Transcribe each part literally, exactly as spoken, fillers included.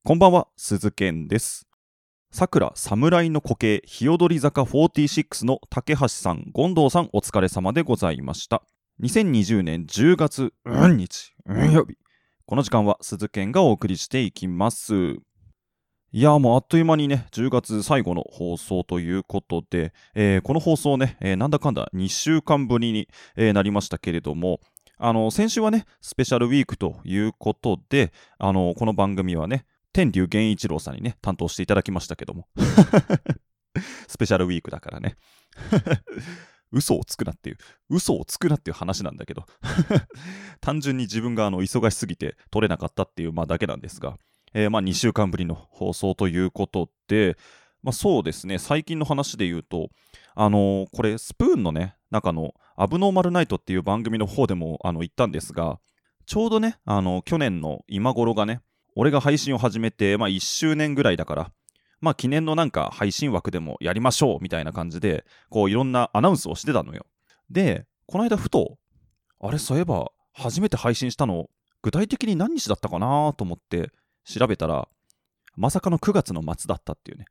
こんばんは、鈴健です。さくら侍の固形日踊り坂フォーティーシックスの竹橋さん、権藤さん、お疲れ様でございました。にせんにじゅうねんじゅうがつうん日うん曜日、この時間は鈴健がお送りしていきます。いやーもうあっという間にね、じゅうがつ最後の放送ということで、えーこの放送ね、えーなんだかんだにしゅうかんぶりに、えーなりましたけれども、あの先週はね、スペシャルウィークということで、あのこの番組はね、天竜源一郎さんにね、担当していただきましたけども。スペシャルウィークだからね。嘘をつくなっていう、嘘をつくなっていう話なんだけど。単純に自分があの忙しすぎて撮れなかったっていう、まあ、だけなんですが、えー、まあにしゅうかんぶりの放送ということで、まあ、そうですね、最近の話で言うと、あのーこれ、スプーンのね、中のアブノーマルナイトっていう番組の方でもあの言ったんですが、ちょうどね、あの去年の今頃がね、俺が配信を始めて、まあ、いっしゅうねんぐらいだから、まあ、記念のなんか配信枠でもやりましょうみたいな感じで、こういろんなアナウンスをしてたのよ。で、この間ふと、あれ、そういえば、初めて配信したの、具体的に何日だったかなと思って調べたら、まさかのくがつの末だったっていうね。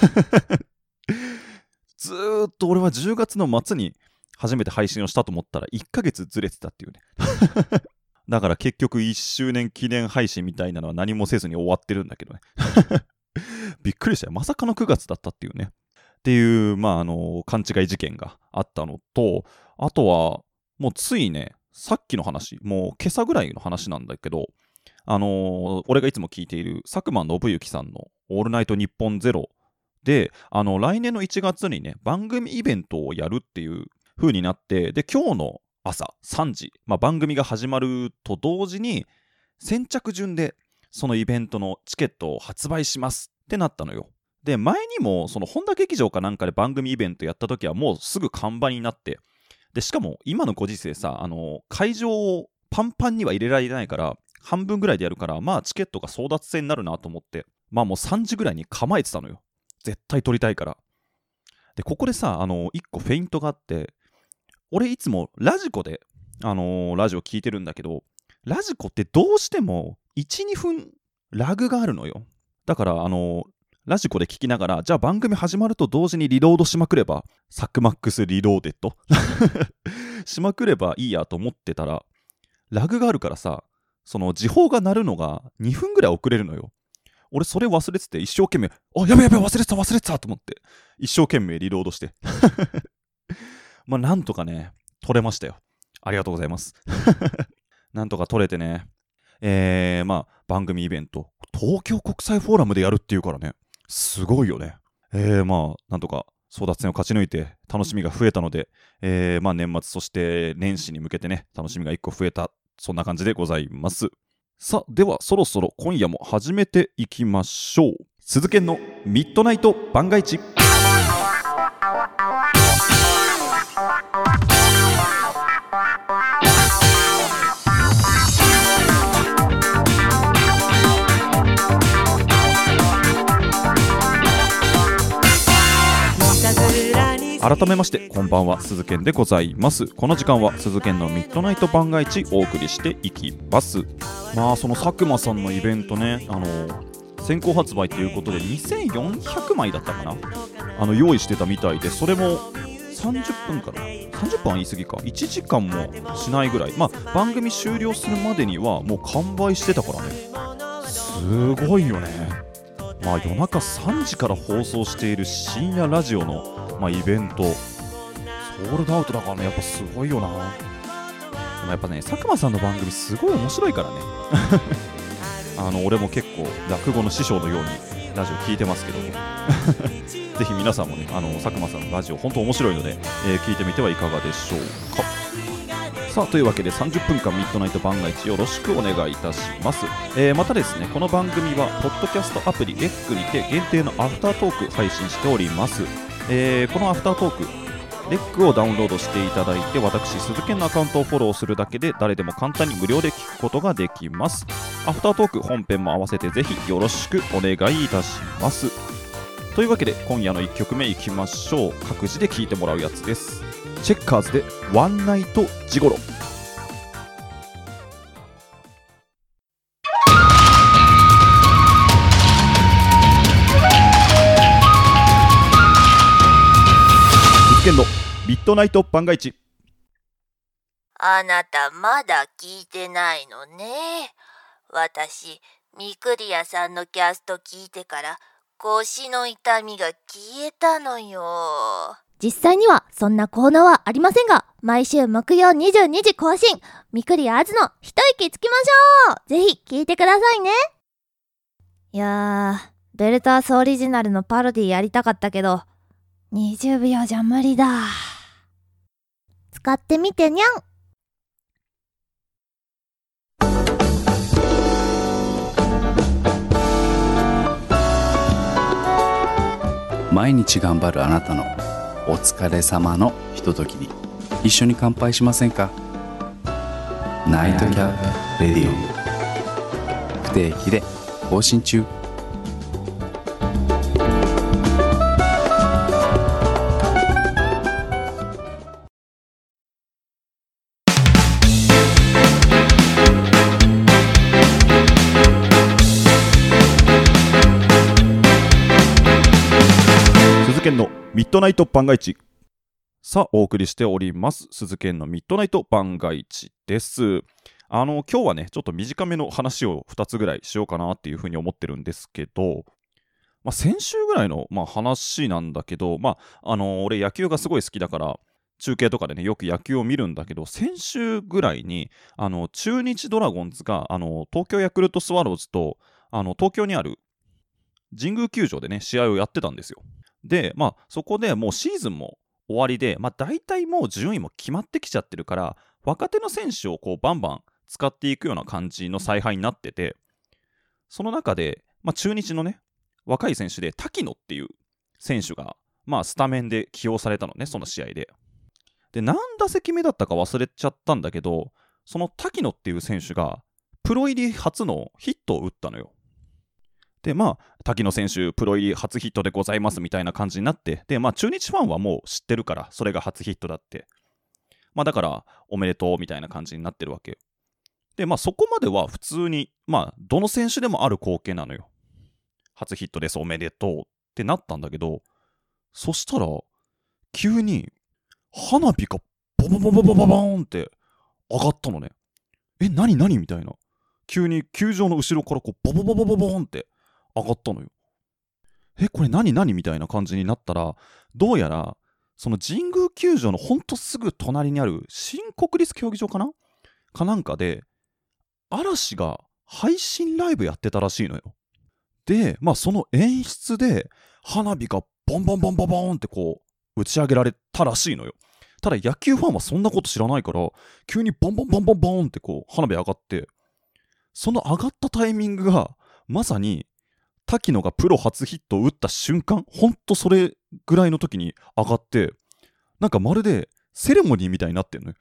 ずーっと俺はじゅうがつの末に初めて配信をしたと思ったら、いっかげつずれてたっていうね。だから結局いっしゅうねん記念配信みたいなのは何もせずに終わってるんだけどね。びっくりしたよ。まさかのくがつだったっていうね。っていう、まあ、あの、勘違い事件があったのと、あとは、もうついね、さっきの話、もう今朝ぐらいの話なんだけど、あのー俺がいつも聞いている佐久間信之さんのオールナイトニッポンゼロで、あの、来年のいちがつにね、番組イベントをやるっていう風になって、で、今日の朝さんじ、まあ、番組が始まると同時に先着順でそのイベントのチケットを発売しますってなったのよ。で、前にもその本田劇場かなんかで番組イベントやった時はもうすぐ完売になって、でしかも今のご時世さ、あの会場をパンパンには入れられないから半分ぐらいでやるから、まあチケットが争奪戦になるなと思って、まあもうさんじぐらいに構えてたのよ。絶対取りたいから。で、ここでさ、あのいっこフェイントがあって、俺いつもラジコで、あのーラジオ聞いてるんだけど、ラジコってどうしてもいち、にふんラグがあるのよ。だから、あのーラジコで聞きながら、じゃあ番組始まると同時にリロードしまくれば、サックマックスリローデッドしまくればいいやと思ってたら、ラグがあるからさ、その時報が鳴るのがにふんぐらい遅れるのよ。俺それ忘れてて、一生懸命、あ、やべやべ忘れてた忘れてたと思って、一生懸命リロードして。まあなんとかね、撮れましたよ。ありがとうございます。なんとか撮れてね、えー、まあ番組イベント、東京国際フォーラムでやるっていうからね、すごいよね。えー、まあなんとか争奪戦を勝ち抜いて楽しみが増えたので、えー、まあ年末そして年始に向けてね、楽しみがいっこ増えた、そんな感じでございます。さあ、ではそろそろ今夜も始めていきましょう。鈴研のミッドナイト番外地。改めましてこんばんは、鈴研でございます。この時間は鈴研のミッドナイト番外地お送りしていきます。まあその佐久間さんのイベントね、あの先行発売ということでにせんよんひゃくまいだったかな、あの用意してたみたいで、それもさんじゅっぷんからさんじゅっぷんは言い過ぎか、いちじかんもしないぐらい、まあ番組終了するまでにはもう完売してたからね、すごいよね。まあ夜中さんじから放送している深夜ラジオのまあ、イベントソールドアウトだからね、やっぱすごいよな。でもやっぱね、佐久間さんの番組すごい面白いからねあの俺も結構落語の師匠のようにラジオ聞いてますけどぜひ皆さんもね、あの佐久間さんのラジオ本当面白いので、えー、聞いてみてはいかがでしょうか。さあというわけでさんじゅっぷんかんミッドナイト番外地よろしくお願いいたします。えー、またですね、この番組はポッドキャストアプリレックにて限定のアフタートーク配信しております。えー、このアフタートークレックをダウンロードしていただいて、私鈴研のアカウントをフォローするだけで誰でも簡単に無料で聞くことができます。アフタートーク本編も合わせてぜひよろしくお願いいたします。というわけで今夜のいっきょくめいきましょう。各自で聴いてもらうやつです。チェッカーズでワンナイトジゴロ。 健のミッドナイト番外地。 あなたまだ聞いてないのね。私ミクリアさんのキャスト聞いてから腰の痛みが消えたのよ。 実際にはそんな効能はありませんが、毎週木曜にじゅうにじ更新、ミクリアーズの一息つきましょう。ぜひ聞いてくださいね。いやー、ベルタースオリジナルのパロディやりたかったけどにじゅうびょうじゃ無理だ。使ってみてにゃん。 毎日頑張るあなたのお疲れ様のひとときに一緒に乾杯しませんか。ナイトキャップレディオ不定期で更新中。 鈴研のミッドナイト番外地。さあお送りしております鈴研のミッドナイト番外地です。あの今日はねちょっと短めの話をふたつぐらいしようかなっていうふうに思ってるんですけど、まあ、先週ぐらいの、まあ、話なんだけど、まああの俺野球がすごい好きだから中継とかでねよく野球を見るんだけど、先週ぐらいにあの中日ドラゴンズがあの東京ヤクルトスワローズとあの東京にある神宮球場でね試合をやってたんですよ。でまあそこでもうシーズンも終わりで、まあ、大体もう順位も決まってきちゃってるから若手の選手をこうバンバン使っていくような感じの采配になってて、その中で、まあ、中日のね若い選手で滝野っていう選手が、まあ、スタメンで起用されたのね、その試合で。で何打席目だったか忘れちゃったんだけど、その滝野っていう選手がプロ入り初のヒットを打ったのよ。でまあ滝野選手プロ入り初ヒットでございますみたいな感じになって、でまあ中日ファンはもう知ってるからそれが初ヒットだって、まあだからおめでとうみたいな感じになってるわけよ。でまあそこまでは普通にまあどの選手でもある光景なのよ。初ヒットですおめでとうってなったんだけど、そしたら急に花火がボボボボボボボーンって上がったのね。え何何みたいな、急に球場の後ろからこうボボボボボボーンって上がったのよ。えこれ何何みたいな感じになったら、どうやらその神宮球場のほんとすぐ隣にある新国立競技場かなかなんかで嵐が配信ライブやってたらしいのよ。でまあその演出で花火がボンボンボンボンボンってこう打ち上げられたらしいのよ。ただ野球ファンはそんなこと知らないから急にボンボンボンボンボンってこう花火上がって、その上がったタイミングがまさに滝野がプロ初ヒットを打った瞬間、ほんとそれぐらいの時に上がって、なんかまるでセレモニーみたいになってんのよ。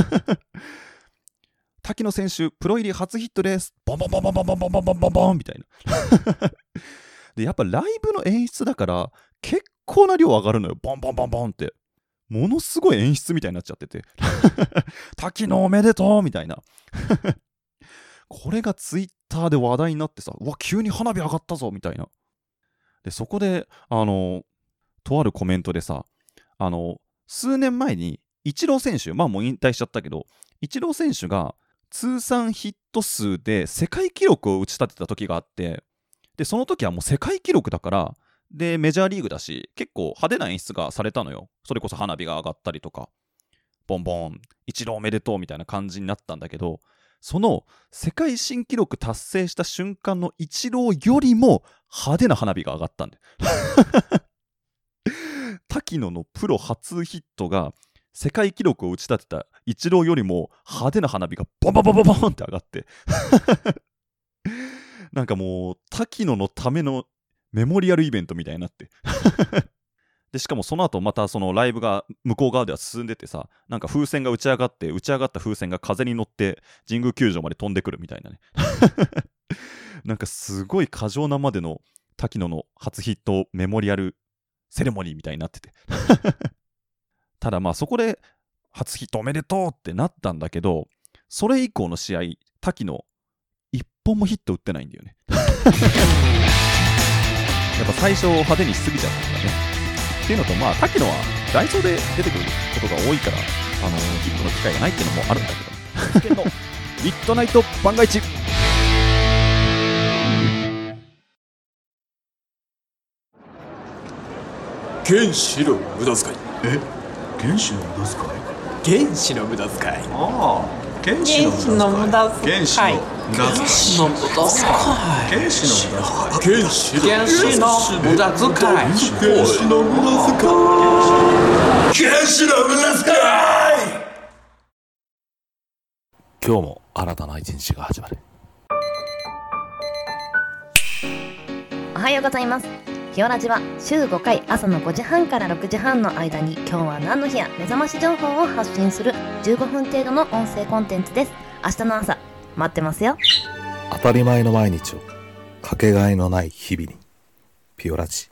滝野選手プロ入り初ヒットです、ボンボンボンボンボンボンボンボンボンボンボンみたいな。でやっぱライブの演出だから結構な量上がるのよ、ボンボンボンボンって。ものすごい演出みたいになっちゃってて。滝野おめでとうみたいな。これがツイッターで話題になってさ、うわ急に花火上がったぞみたいな。でそこであのとあるコメントでさ、あの数年前にイチロー選手、まあもう引退しちゃったけど、イチロー選手が通算ヒット数で世界記録を打ち立てた時があって、でその時はもう世界記録だから、でメジャーリーグだし結構派手な演出がされたのよ。それこそ花火が上がったりとか、ボンボンイチローおめでとうみたいな感じになったんだけど、その世界新記録達成した瞬間のイチローよりも派手な花火が上がったんで。滝野のプロ初ヒットが世界記録を打ち立てたイチローよりも派手な花火がボンボンボンボンボンって上がって。なんかもう滝野のためのメモリアルイベントみたいになって。でしかもその後またそのライブが向こう側では進んでてさ、なんか風船が打ち上がって、打ち上がった風船が風に乗って神宮球場まで飛んでくるみたいなね。なんかすごい過剰なまでの滝野の初ヒットメモリアルセレモニーみたいになってて。ただまあそこで初ヒットおめでとうってなったんだけど、それ以降の試合滝野一本もヒット打ってないんだよね。やっぱ最初派手にしすぎちゃったんだね。 っていうのと、まあ、滝野はダイソーで出てくることが多いから、あのー、ギフトの機会がないっていうのもあるんだけど、ミッドナイト番外地。 原子の無駄遣い。 え、原子の無駄遣い？ 原子の無駄遣い。 ああ、原子の無駄遣い。原子の無駄遣い。 原子の無駄遣い。 原子の無駄遣い。 原子の無駄遣い。 原子の無駄遣い。 原子の無駄遣い。原子の無駄遣い。 今日も新たな一日が始まる。 おはようございます。ひよラジは週ごかい朝のごじはんからろくじはんの間に今日は何の日や目覚まし情報を発信するじゅうごふん程度の音声コンテンツです。明日の朝待ってますよ。 当たり前の毎日をかけがえのない日々に。ピヨラジ。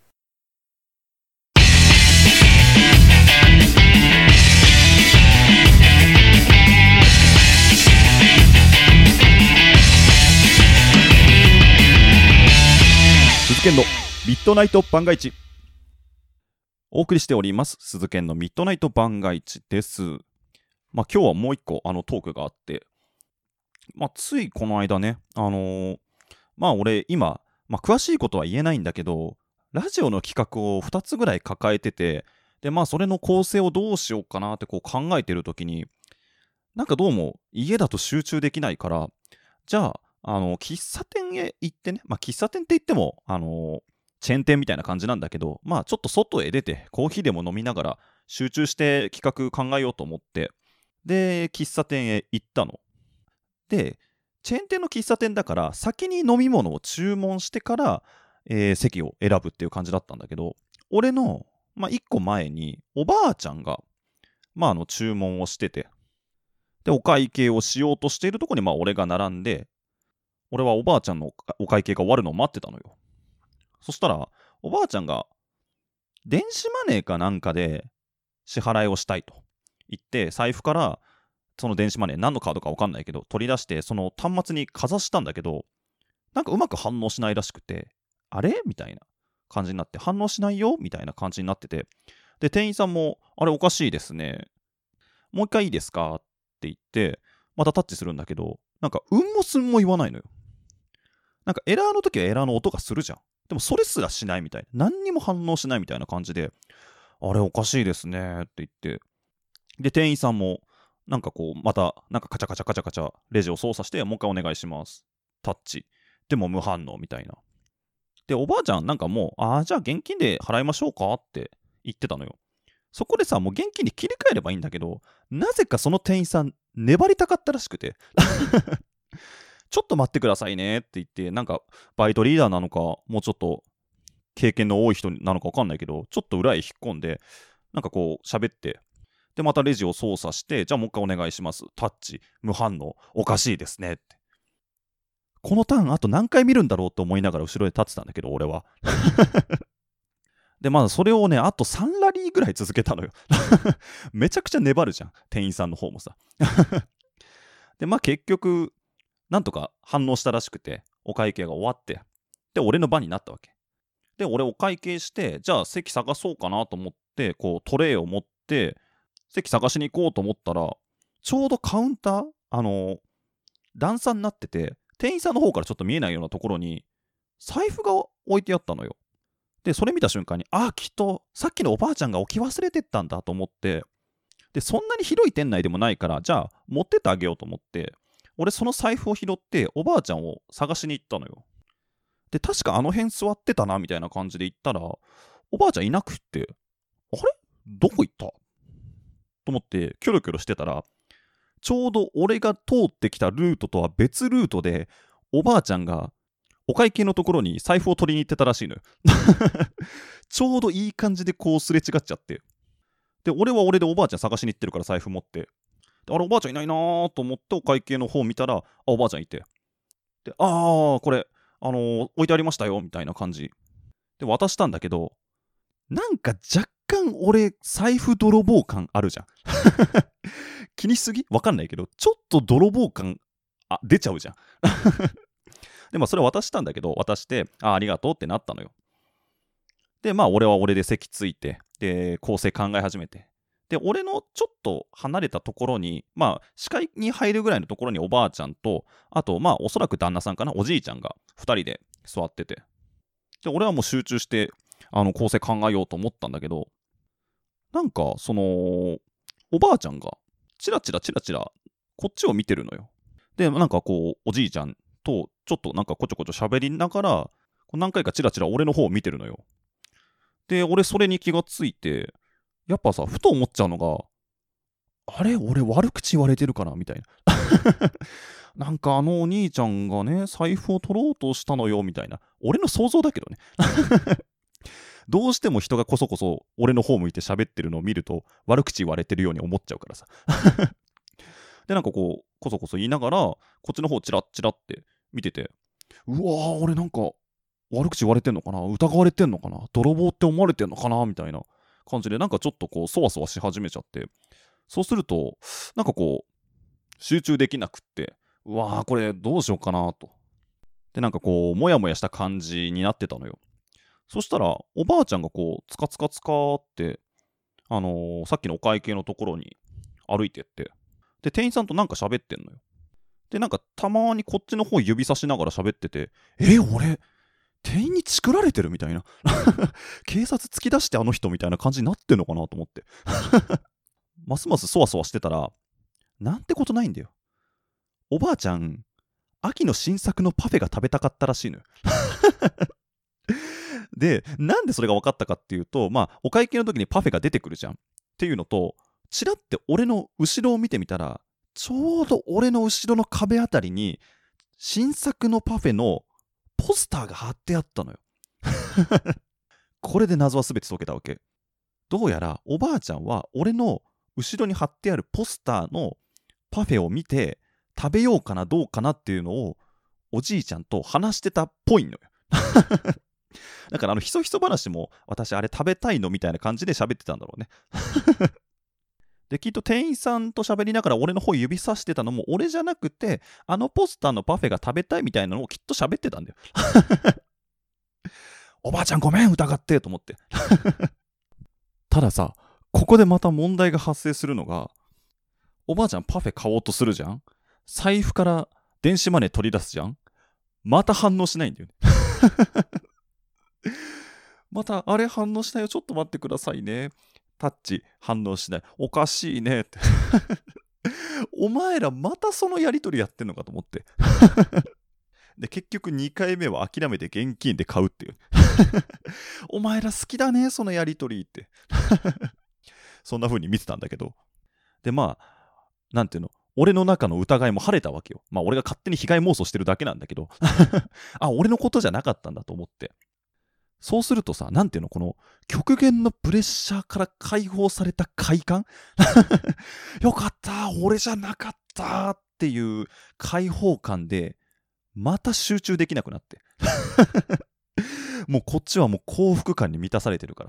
鈴研のミッドナイト番外地。お送りしております鈴研のミッドナイト番外地です。まあ今日はもう一個あのトークがあって、まあついこの間ね、あのー、まあ俺今、まあ詳しいことは言えないんだけど、ラジオの企画をふたつぐらい抱えてて、でまあそれの構成をどうしようかなってこう考えてるときに、なんかどうも家だと集中できないから、じゃああの喫茶店へ行ってね、まあ喫茶店って言ってもあのーチェーン店みたいな感じなんだけど、まあちょっと外へ出てコーヒーでも飲みながら集中して企画考えようと思って、で喫茶店へ行ったの。でチェーン店の喫茶店だから先に飲み物を注文してから、えー、席を選ぶっていう感じだったんだけど、俺の、まあ、いっこまえにおばあちゃんが、まあ、あの注文をしてて、でお会計をしようとしているところにまあ俺が並んで、俺はおばあちゃんのお会計が終わるのを待ってたのよ。そしたらおばあちゃんが電子マネーかなんかで支払いをしたいと言って、財布からその電子マネー何のカードか分かんないけど取り出してその端末にかざしたんだけど、なんかうまく反応しないらしくて、あれみたいな感じになって、反応しないよみたいな感じになってて、で店員さんもあれおかしいですね、もう一回いいですかって言ってまたタッチするんだけど、なんかうんもすんも言わないのよ。なんかエラーの時はエラーの音がするじゃん。でもそれすらしないみたいな、何にも反応しないみたいな感じで、あれおかしいですねって言って、で店員さんもなんかこうまたなんかカチャカチャカチャカチャレジを操作して、もう一回お願いしますタッチ、でも無反応みたいな。でおばあちゃんなんかもう、ああじゃあ現金で払いましょうかって言ってたのよ。そこでさ、もう現金に切り替えればいいんだけど、なぜかその店員さん粘りたかったらしくてちょっと待ってくださいねって言って、なんかバイトリーダーなのか、もうちょっと経験の多い人なのか分かんないけど、ちょっと裏へ引っ込んで、なんかこう喋って、でまたレジを操作して、じゃあもう一回お願いしますタッチ無反応、おかしいですねって。このターンあと何回見るんだろうと思いながら後ろで立ってたんだけど俺はでまだそれをねあとさんラリーぐらい続けたのよめちゃくちゃ粘るじゃん店員さんの方もさでまあ結局なんとか反応したらしくて、お会計が終わって、で俺の番になったわけで、俺お会計して、じゃあ席探そうかなと思って、こうトレイを持って席探しに行こうと思ったら、ちょうどカウンター、あの段差になってて、店員さんの方からちょっと見えないようなところに財布が置いてあったのよ。でそれ見た瞬間に、ああきっとさっきのおばあちゃんが置き忘れてったんだと思って、でそんなに広い店内でもないから、じゃあ持ってってあげようと思って、俺その財布を拾っておばあちゃんを探しに行ったのよ。で確かあの辺座ってたなみたいな感じで行ったら、おばあちゃんいなくって、あれどこ行ったと思ってキョロキョロしてたら、ちょうど俺が通ってきたルートとは別ルートでおばあちゃんがお会計のところに財布を取りに行ってたらしいのよちょうどいい感じでこうすれ違っちゃって、で俺は俺でおばあちゃん探しに行ってるから財布持って、あれおばあちゃんいないなーと思ってお会計の方見たら、あおばあちゃんいて、であーこれあのー、置いてありましたよみたいな感じで渡したんだけど、なんか若干俺財布泥棒感あるじゃん気にしすぎわかんないけど、ちょっと泥棒感あ出ちゃうじゃんでまあそれ渡したんだけど、渡してあありがとうってなったのよ。 でまあ俺は俺で席ついて、で構成考え始めて、で俺のちょっと離れたところに、まあ視界に入るぐらいのところにおばあちゃんと、あとまあおそらく旦那さんかな、おじいちゃんがふたりで座ってて、で俺はもう集中してあの構成考えようと思ったんだけど、なんかそのおばあちゃんがチラチラチラチラこっちを見てるのよ。でなんかこうおじいちゃんとちょっとなんかこちょこちょ喋りながら何回かチラチラ俺の方を見てるのよ。で俺それに気がついて、やっぱさふと思っちゃうのが、あれ俺悪口言われてるかなみたいななんかあのお兄ちゃんがね財布を取ろうとしたのよみたいな、俺の想像だけどねどうしても人がこそこそ俺の方向いて喋ってるのを見ると悪口言われてるように思っちゃうからさでなんかこうこそこそ言いながらこっちの方チラッチラって見てて、うわー俺なんか悪口言われてんのかな、疑われてんのかな、泥棒って思われてんのかなみたいな感じで、なんかちょっとこうそわそわし始めちゃって、そうするとなんかこう集中できなくって、うわーこれどうしようかなと、でなんかこうモヤモヤした感じになってたのよ。そしたらおばあちゃんがこうつかつかつかってあのー、さっきのお会計のところに歩いてって、で店員さんとなんか喋ってんのよ。でなんかたまにこっちの方指さしながら喋ってて、え俺店員にチクられてるみたいな警察突き出してあの人みたいな感じになってんのかなと思ってますますそわそわしてたら、なんてことないんだよ、おばあちゃん秋の新作のパフェが食べたかったらしいのよでなんでそれが分かったかっていうと、まあお会計の時にパフェが出てくるじゃんっていうのと、チラって俺の後ろを見てみたら、ちょうど俺の後ろの壁あたりに新作のパフェのポスターが貼ってあったのよこれで謎は全て解けたわけ。どうやらおばあちゃんは俺の後ろに貼ってあるポスターのパフェを見て食べようかなどうかなっていうのをおじいちゃんと話してたっぽいのよだからあのひそひそ話も私あれ食べたいのみたいな感じで喋ってたんだろうねできっと店員さんと喋りながら俺の方指さしてたのも俺じゃなくて、あのポスターのパフェが食べたいみたいなのをきっと喋ってたんだよおばあちゃんごめん疑ってと思ってたださ、ここでまた問題が発生するのが、おばあちゃんパフェ買おうとするじゃん、財布から電子マネー取り出すじゃん、また反応しないんだよねまたあれ反応しないよ、ちょっと待ってくださいね、タッチ反応しない、おかしいねってお前らまたそのやり取りやってんのかと思ってで結局にかいめは諦めて現金で買うっていうお前ら好きだねそのやり取りってそんな風に見てたんだけど、でまあなんていうの、俺の中の疑いも晴れたわけよ。まあ俺が勝手に被害妄想してるだけなんだけどあ俺のことじゃなかったんだと思って、そうするとさ、なんていうの、この極限のプレッシャーから解放された快感よかった俺じゃなかったっていう解放感でまた集中できなくなってもうこっちはもう幸福感に満たされてるから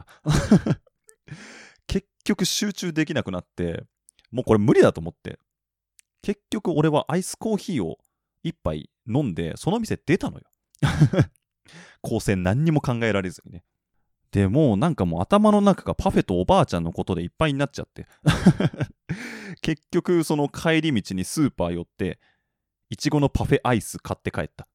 結局集中できなくなって、もうこれ無理だと思って、結局俺はアイスコーヒーを一杯飲んでその店出たのよ光線何にも考えられずにね。でもうなんかもう頭の中がパフェとおばあちゃんのことでいっぱいになっちゃって結局その帰り道にスーパー寄っていちごのパフェアイス買って帰った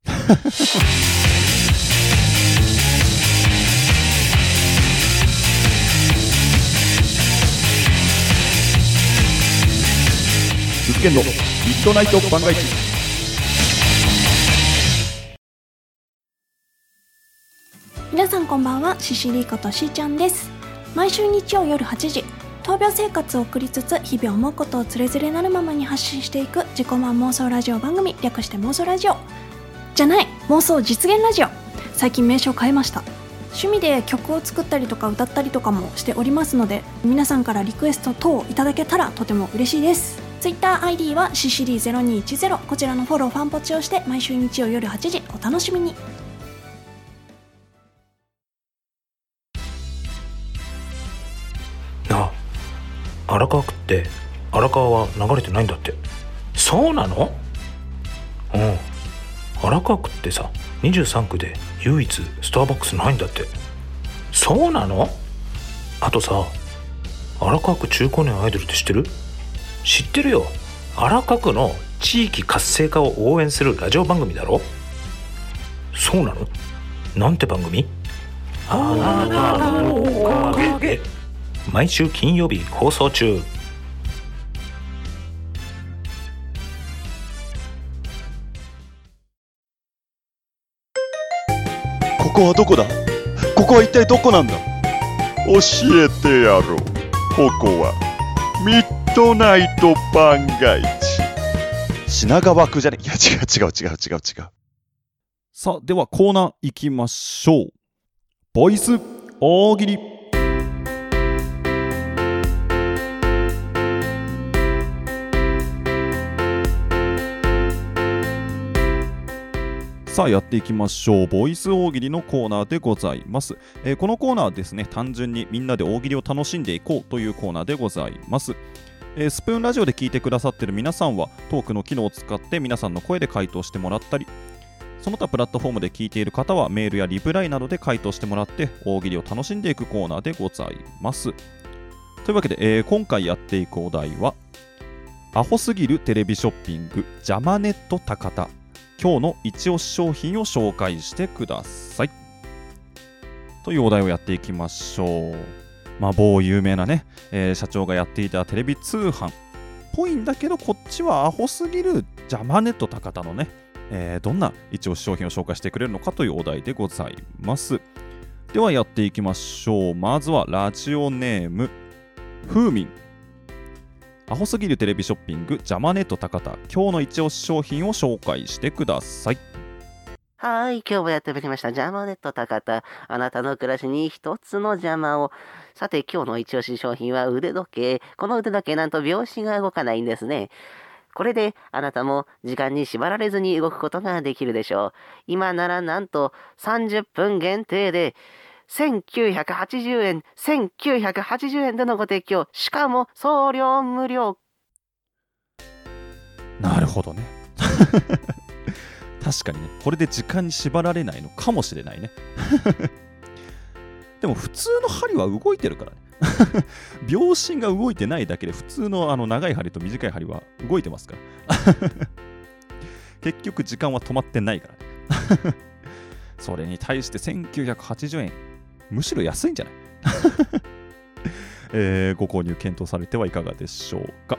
鈴研のミッドナイト番外地。 皆さんこんばんは、シシリーことしーちゃんです。毎週日曜夜はちじ、闘病生活を送りつつ日々思うことをつれづれなるままに発信していく自己満妄想ラジオ番組、略して妄想ラジオじゃない妄想実現ラジオ。最近名称を変えました。趣味で曲を作ったりとか歌ったりとかもしておりますので、皆さんからリクエスト等いただけたらとても嬉しいです。ツイッターアイディー はシシリーゼロにいちゼロ、こちらのフォローファンポチをして毎週日曜夜はちじお楽しみに。 なあ、荒川区って荒川は流れてないんだって。そうなの？うん、荒川区ってさにじゅうさんくで唯一スターバックスないんだって。 そうなの？あとさ、荒川区中高年アイドルって知ってる？知ってるよ。荒川区の地域活性化を応援するラジオ番組だろ。そうなの？なんて番組？あなたのおかげで。毎週金曜日放送中。 ここはどこだ？ここは一体どこなんだ？ 教えてやろう。ここはミッドナイト番外地。 品川区じゃね？いや違う違う違う違う違う。さあではコーナー行きましょう。ボイス大喜利。さあやっていきましょう。ボイス大喜利のコーナーでございます。えー、このコーナーはですね、単純にみんなで大喜利を楽しんでいこうというコーナーでございます。えー、スプーンラジオで聞いてくださっている皆さんはトークの機能を使って皆さんの声で回答してもらったり、その他プラットフォームで聞いている方はメールやリプライなどで回答してもらって大喜利を楽しんでいくコーナーでございます。というわけで、えー、今回やっていくお題はアホすぎるテレビショッピングジャマネット高田、今日の一押し商品を紹介してくださいというお題をやっていきましょう。まあ某有名なね、えー、社長がやっていたテレビ通販っぽいんだけど、こっちはアホすぎるジャマネット高田のね、えー、どんな一押し商品を紹介してくれるのかというお題でございます。ではやっていきましょう。まずはラジオネームふうみん。アホすぎるテレビショッピングジャマネット高田、今日の一押し商品を紹介してください。 はい、今日もやってまいりましたジャマネット高田、あなたの暮らしに一つの邪魔を。さて今日の一押し商品は腕時計。この腕時計なんと拍子が動かないんですね。これであなたも時間に縛られずに動くことができるでしょう。今ならなんとさんじゅっぷん限定でせんきゅうひゃくはちじゅうえん、せんきゅうひゃくはちじゅうえんでのご提供、しかも送料無料。 なるほどね確かにね、これで時間に縛られないのかもしれないねでも普通の針は動いてるからね秒針が動いてないだけで普通のあの長い針と短い針は動いてますから結局時間は止まってないからねそれに対してせんきゅうひゃくはちじゅうえん、むしろ安いんじゃないえー、ご購入検討されてはいかがでしょうか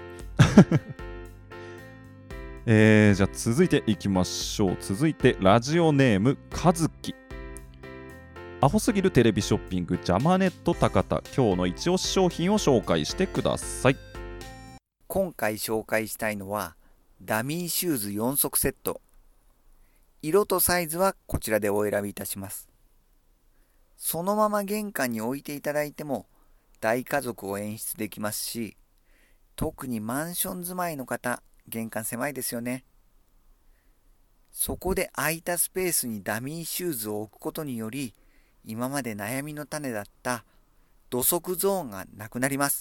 えー、じゃあ続いていきましょう。続いてラジオネームかずき。アホすぎるテレビショッピングジャマネット高田、今日の一押し商品を紹介してください。 今回紹介したいのはダミーシューズよん足セット。色とサイズはこちらでお選びいたします。そのまま玄関に置いていただいても大家族を演出できますし、特にマンション住まいの方、玄関狭いですよね。そこで空いたスペースにダミーシューズを置くことにより、今まで悩みの種だった土足ゾーンがなくなります。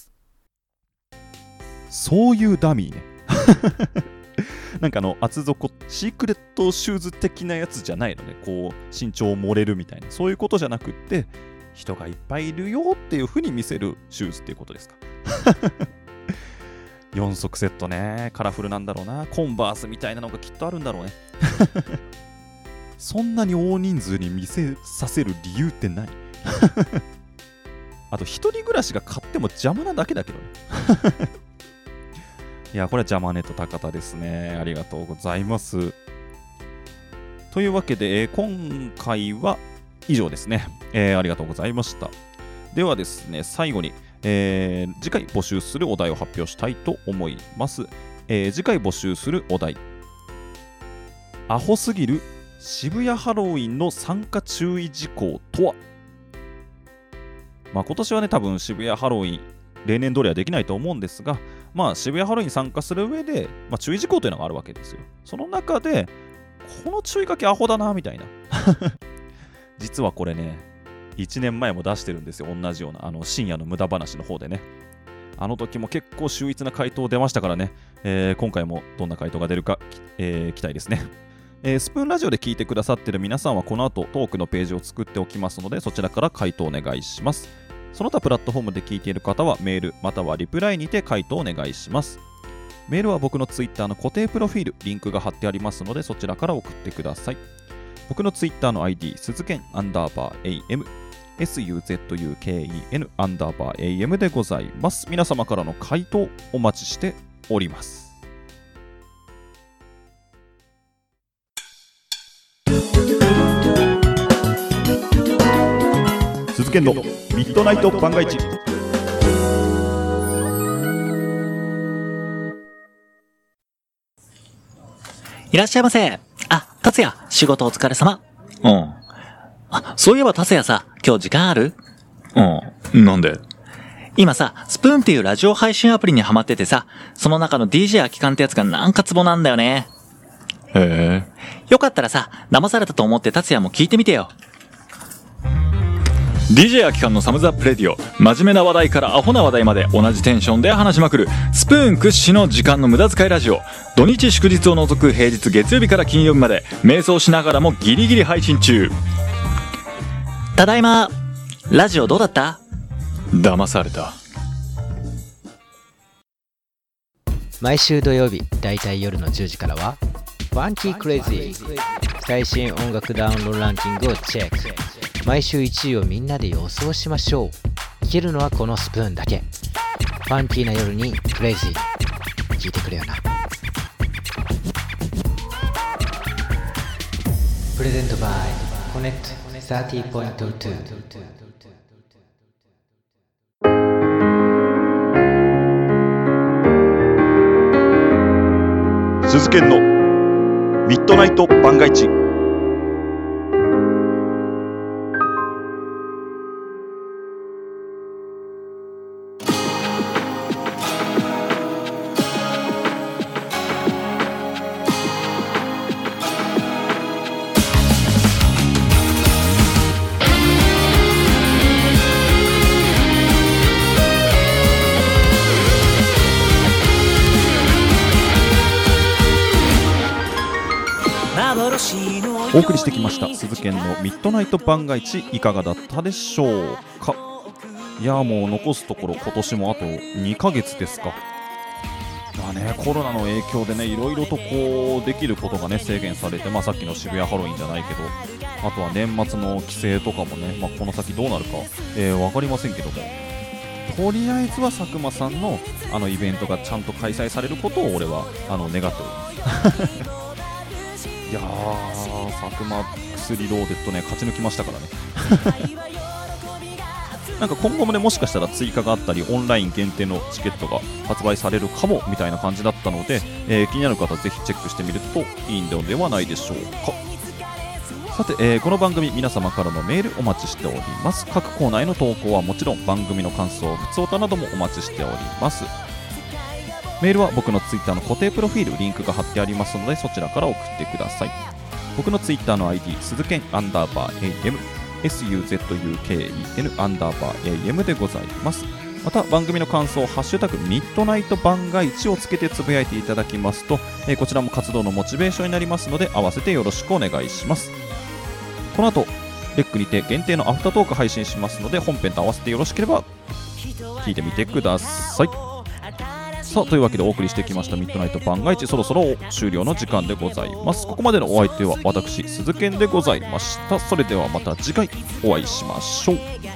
そういうダミーねなんかあの厚底シークレットシューズ的なやつじゃないのね。こう身長を盛れるみたいな、そういうことじゃなくって、人がいっぱいいるよっていう風に見せるシューズっていうことですかよん足セットね、カラフルなんだろうな。コンバースみたいなのがきっとあるんだろうねそんなに大人数に見せさせる理由って何あと一人暮らしが買っても邪魔なだけだけどねいや、これはジャマネット高田ですね。ありがとうございます。というわけで、えー、今回は以上ですね、えー、ありがとうございました。ではですね、最後に、えー、次回募集するお題を発表したいと思います。えー、次回募集するお題、アホすぎる渋谷ハロウィンの参加注意事項とは。まあ今年はね、多分渋谷ハロウィン例年通りはできないと思うんですが、まあ渋谷ハロウィン参加する上で、まあ、注意事項というのがあるわけですよ。その中でこの注意書きアホだなみたいな実はこれね、いちねんまえも出してるんですよ。同じようなあの深夜の無駄話の方でね。あの時も結構秀逸な回答出ましたからね、えー、今回もどんな回答が出るか、えー、期待ですね。 えー、スプーンラジオで聞いてくださっている皆さんはこの後トークのページを作っておきますので、そちらから回答お願いします。その他プラットフォームで聞いている方はメールまたはリプライにて回答お願いします。メールは僕のツイッターの固定プロフィール、リンクが貼ってありますので、そちらから送ってください。僕のツイッターの アイディー、鈴剣アンダーバー エーエム、エスユーゼットユーケーイーエヌ アンダーバー エーエム でございます。皆様からの回答お待ちしております。鈴剣のミッドナイト番外地。 いらっしゃいませ。あ、達也、仕事お疲れ様。 うん。 あ、そういえば達也さ、今日時間ある？ うん。なんで？ 今さ、スプーンっていうラジオ配信アプリにハマっててさ、その中の ディージェー 空き缶ってやつがなんかツボなんだよね。 へえ。 よかったらさ、騙されたと思って達也も聞いてみてよ。 ディージェー 空き缶のサムズアップレディオ、真面目な話題からアホな話題まで同じテンションで話しまくるスプーン屈指の時間の無駄遣いラジオ。土日祝日を除く平日月曜日から金曜日まで瞑想しながらもギリギリ配信中。 ただいま。ラジオどうだった？ 騙された。 毎週土曜日だいたい夜のじゅうじからはファンキークレイジー、最新音楽ダウンロードランキングをチェック。毎週いちいをみんなで予想しましょう。聞けるのはこのスプーンだけ。ファンキーな夜にクレイジー、聞いてくれよな。プレゼントバイコネット サーティーポイントツー。 鈴研のミッドナイト番外地。お送りしてきました鈴研のミッドナイト番外地、いかがだったでしょうか。いやもう残すところ今年もあとにかげつですか。まあね、コロナの影響でね、いろいろとこうできることがね制限されて、まあさっきの渋谷ハロウィンじゃないけど、あとは年末の規制とかもね、まあ、この先どうなるか、えー、分かりませんけども、とりあえずは佐久間さんのあのイベントがちゃんと開催されることを俺はあの願っておりますいやー、佐久間薬ローデットね、勝ち抜きましたからねなんか今後もね、もしかしたら追加があったりオンライン限定のチケットが発売されるかもみたいな感じだったので、えー、気になる方はぜひチェックしてみるといいのではないでしょうか。さて、えー、この番組皆様からのメールお待ちしております。各コーナーへの投稿はもちろん番組の感想、ふつおたなどもお待ちしております。メールは僕のツイッターの固定プロフィール、リンクが貼ってありますのでそちらから送ってください。僕のツイッターの アイディー、鈴剣アンダーバー エーエム、エスユーゼットユーケーイーエヌ アンダーバー エーエム でございます。また番組の感想、ハッシュタグミッドナイト番外地をつけてつぶやいていただきますと、えー、こちらも活動のモチベーションになりますので合わせてよろしくお願いします。この後レックにて限定のアフタートーク配信しますので、本編と合わせてよろしければ聞いてみてください。さあ、というわけでお送りしてきましたミッドナイト番外地、そろそろ終了の時間でございます。ここまでのお相手は私鈴賢でございました。それではまた次回お会いしましょう。